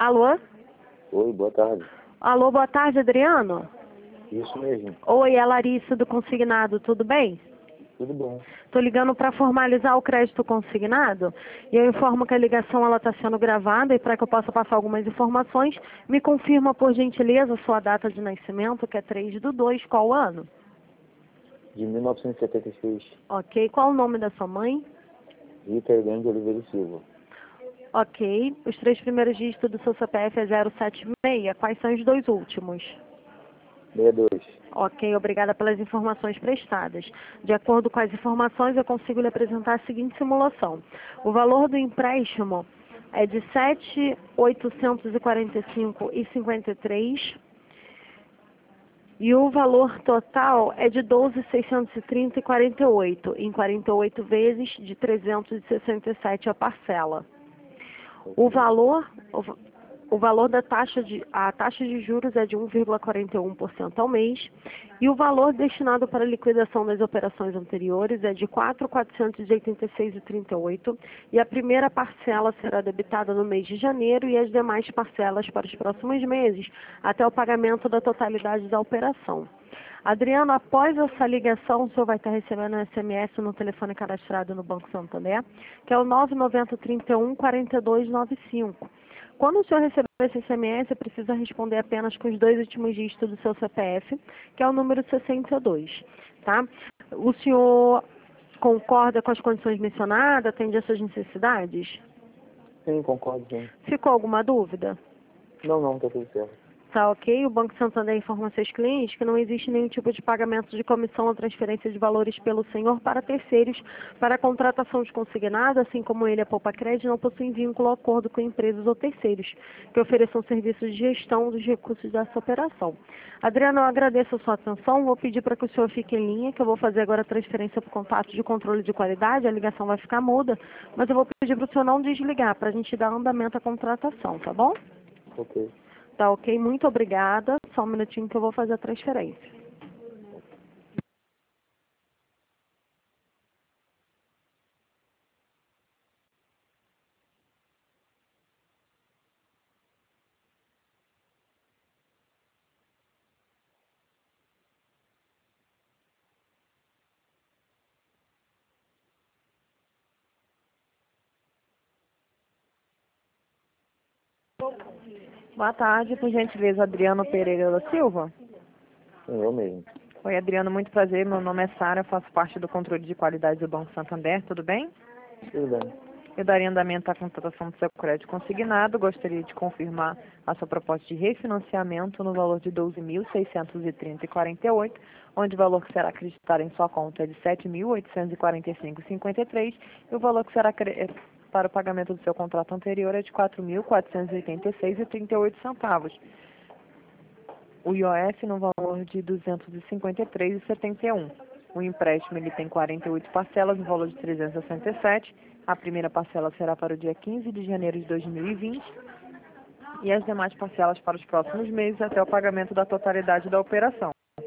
Alô? Oi, boa tarde. Alô, boa tarde, Adriano? Isso mesmo. Oi, é Larissa do Consignado, tudo bem? Tudo bom. Estou ligando para formalizar o crédito consignado e eu informo que a ligação está sendo gravada e para que eu possa passar algumas informações, me confirma, por gentileza, sua data de nascimento, que é 3/2, qual ano? De 1976. Ok, qual o nome da sua mãe? Rita Hernandes Oliveira e Silva. Ok, os 3 primeiros dígitos do seu CPF é 076, quais são os 2 últimos? 62. Ok, obrigada pelas informações prestadas. De acordo com as informações, eu consigo lhe apresentar a seguinte simulação. O valor do empréstimo é de R$ 7.845,53 e o valor total é de R$ 12.630,48, em 48 vezes de 367 a parcela. O valor da a taxa de juros é de 1,41% ao mês e o valor destinado para a liquidação das operações anteriores é de R$ 4.486,38 e a primeira parcela será debitada no mês de janeiro e as demais parcelas para os próximos meses até o pagamento da totalidade da operação. Adriano, após essa ligação, o senhor vai estar recebendo um SMS no telefone cadastrado no Banco Santander, que é o 99031-4295. Quando o senhor receber esse SMS, precisa responder apenas com os 2 últimos dígitos do seu CPF, que é o número 62, tá? O senhor concorda com as condições mencionadas, atende às suas necessidades? Sim, concordo, sim. Ficou alguma dúvida? Não, tá tudo certo. Tá ok? O Banco Santander informa a seus clientes que não existe nenhum tipo de pagamento de comissão ou transferência de valores pelo senhor para terceiros para a contratação de consignado, assim como ele, a Poupa Crédito, não possuem vínculo ou acordo com empresas ou terceiros que ofereçam serviços de gestão dos recursos dessa operação. Adriano, eu agradeço a sua atenção. Vou pedir para que o senhor fique em linha, que eu vou fazer agora a transferência para o contato de controle de qualidade. A ligação vai ficar muda, mas eu vou pedir para o senhor não desligar, para a gente dar andamento à contratação, tá bom? Ok. Tá ok? Muito obrigada. Só um minutinho que eu vou fazer a transferência. Boa tarde, por gentileza, Adriano Pereira da Silva. Sim, eu mesmo. Oi, Adriano, muito prazer. Meu nome é Sara, eu faço parte do controle de qualidade do Banco Santander, tudo bem? Tudo bem. Eu daria andamento à contratação do seu crédito consignado. Gostaria de confirmar a sua proposta de refinanciamento no valor de R$ 12.630,48, onde o valor que será acreditado em sua conta é de R$ 7.845,53 e o valor que será para o pagamento do seu contrato anterior é de R$ 4.486,38. O IOF no valor de R$ 253,71. O empréstimo ele tem 48 parcelas no valor de 367. A primeira parcela será para o dia 15 de janeiro de 2020 e as demais parcelas para os próximos meses até o pagamento da totalidade da operação.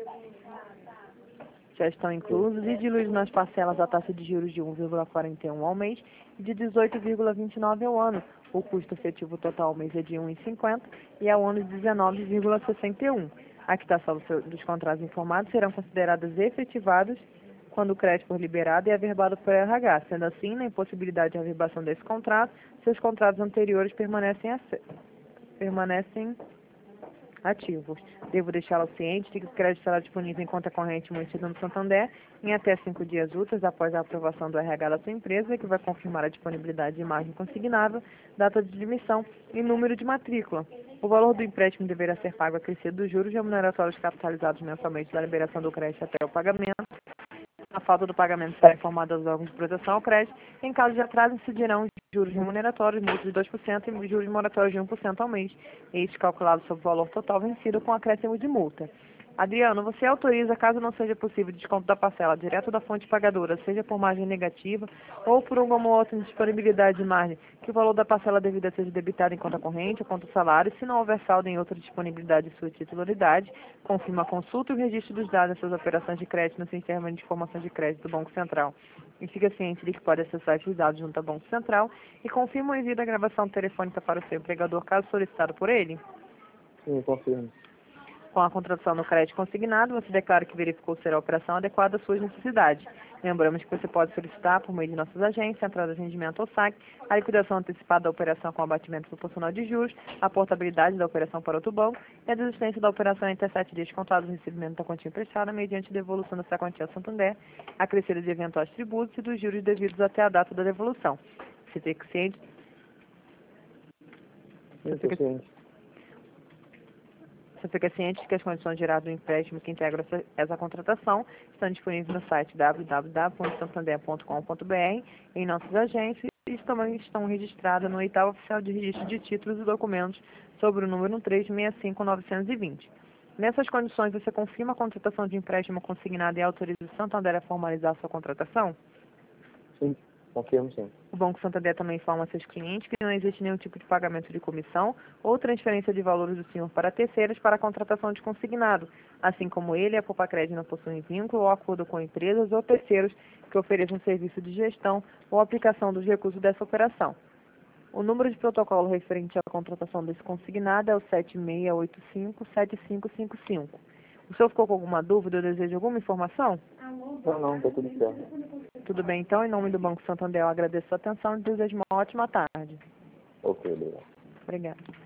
Já estão inclusos e diluídos nas parcelas a taxa de juros de 1,41 ao mês e de 18,29 ao ano. O custo efetivo total ao mês é de 1,50 e ao ano de 19,61. A quitação dos contratos informados serão consideradas efetivadas quando o crédito for liberado e averbado por RH. Sendo assim, na impossibilidade de averbação desse contrato, seus contratos anteriores permanecem ativos. Devo deixá-lo ciente de que o crédito será disponível em conta corrente mantida no Santander em até 5 dias úteis após a aprovação do RH da sua empresa, que vai confirmar a disponibilidade de margem consignável, data de admissão e número de matrícula. O valor do empréstimo deverá ser pago acrescido dos juros remuneratórios capitalizados mensalmente da liberação do crédito até o pagamento. A falta do pagamento será informada aos órgãos de proteção ao crédito. Em caso de atraso, incidirão juros remuneratórios, multas de 2% e juros moratórios de 1% ao mês. Este calculado sobre o valor total vencido com acréscimo de multa. Adriano, você autoriza, caso não seja possível, desconto da parcela direto da fonte pagadora, seja por margem negativa ou por alguma outra indisponibilidade de margem, que o valor da parcela devida seja debitado em conta corrente ou conta salário, se não houver saldo em outra disponibilidade de sua titularidade, confirma a consulta e o registro dos dados em suas operações de crédito no sistema de informação de crédito do Banco Central. E fica ciente de que pode acessar esses dados junto ao Banco Central e confirma o envio da gravação telefônica para o seu empregador, caso solicitado por ele. Sim, confirmo. Com a contratação do crédito consignado, você declara que verificou ser a operação adequada às suas necessidades. Lembramos que você pode solicitar, por meio de nossas agências, entrada de rendimento ou saque, a liquidação antecipada da operação com abatimento proporcional de juros, a portabilidade da operação para outro banco e a desistência da operação em até 7 dias contados no recebimento da quantia emprestada, mediante devolução dessa quantia ao Santander, acrescida de eventuais tributos e dos juros devidos até a data da devolução. Você fica ciente? Sim, estou ciente. Você fica ciente de que as condições geradas do empréstimo que integram essa contratação estão disponíveis no site www.santander.com.br, em nossas agências, e também estão registradas no Oitavo Oficial de Registro de Títulos e Documentos sobre o número 365920. Nessas condições, você confirma a contratação de empréstimo consignado e autoriza o Santander a formalizar sua contratação? Sim, confirmo sim. O Banco Santander também informa a seus clientes que não existe nenhum tipo de pagamento de comissão ou transferência de valores do senhor para terceiros para a contratação de consignado, assim como ele e a Poupa-Crédito não possuem vínculo ou acordo com empresas ou terceiros que ofereçam serviço de gestão ou aplicação dos recursos dessa operação. O número de protocolo referente à contratação desse consignado é o 7685-7555. O senhor ficou com alguma dúvida ou deseja alguma informação? Não, está tudo certo. Tudo bem, então, em nome do Banco Santander, eu agradeço a atenção e desejo uma ótima tarde. Ok, obrigado. Obrigada.